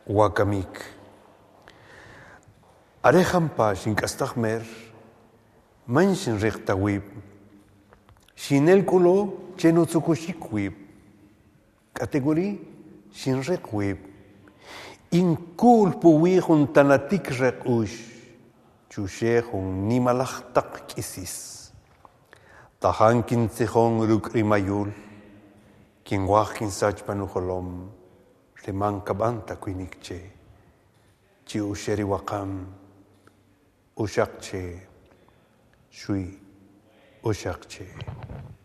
Wakamik. Arejampa shinkastagmer, manshin rektawib, shinelkulo chenutsukushikwib, categoría shinrekwib, inkulpu wihun tanatik rekush, chushehun nimalachtak kisis, tahankin tsehon rukrimayul, kinwahin sachpanuholom, remankabanta kwinikche, chi usheri wakam, ushakche, shui ushakche.